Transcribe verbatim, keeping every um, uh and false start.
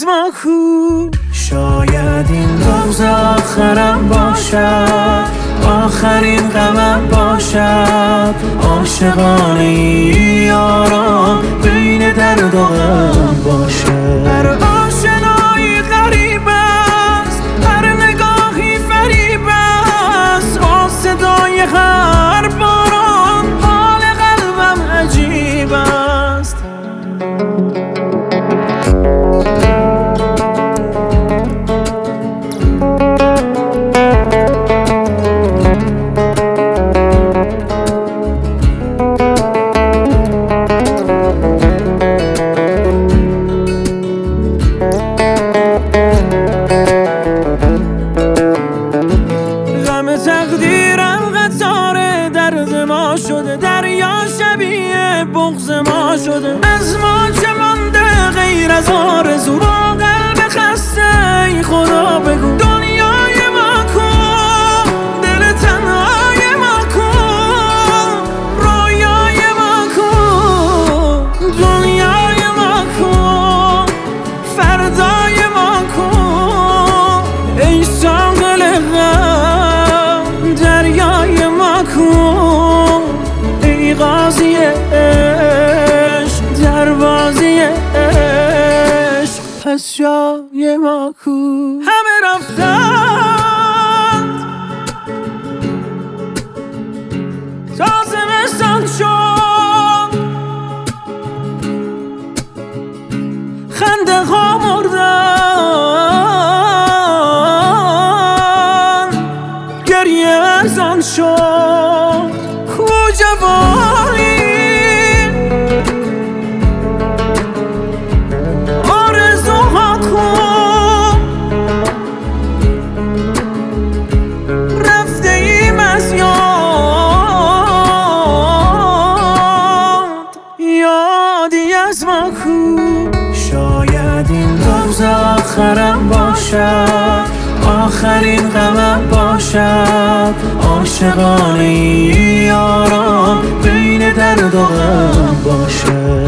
از ما کو. شاید این روز آخرم باشد، آخرین غمم باشد. عاشقانه یارم بین درد و غم باشد. هر آشنایی غریب است، هر نگاهی فریب است. با صدای هر باران حال قلبم عجیب است. تقدیرم قطار درد ما شده، دریا شبیه بغض ما شده. از ما چه مانده غیر از آرزو، با قلب خسته ای خدا بگو. دنیای ما کو، دل تنهای ما کو. رویای ما کو، دنیای ما کو. فردای ما کو. ای ساقل غم دریای ما کو. ای قاضی عشق دروازی عشق پس جای ما کو. همه رفتند تا زمستان شد، خنده ها مردن، گریه ارزان شد. کو جوانی آرزوها کو، رفته ایم از یاد، یادی از ما کو. شاید این روز آخرم باشد، آخرین غمم باشد. عاشقانه یارم بین درد و غم باشد.